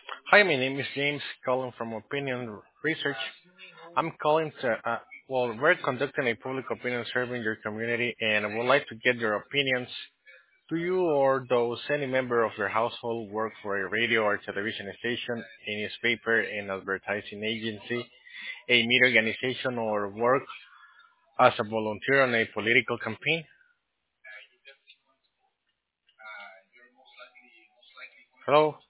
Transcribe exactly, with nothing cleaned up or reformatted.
Hi, my name is James, calling from Opinion Research. I'm calling to, uh, well, we're conducting a public opinion survey in your community, and I would like to get your opinions. Do you or does any member of your household work for a radio or television station, a newspaper, an advertising agency, a media organization, or work as a volunteer on a political campaign? Hello?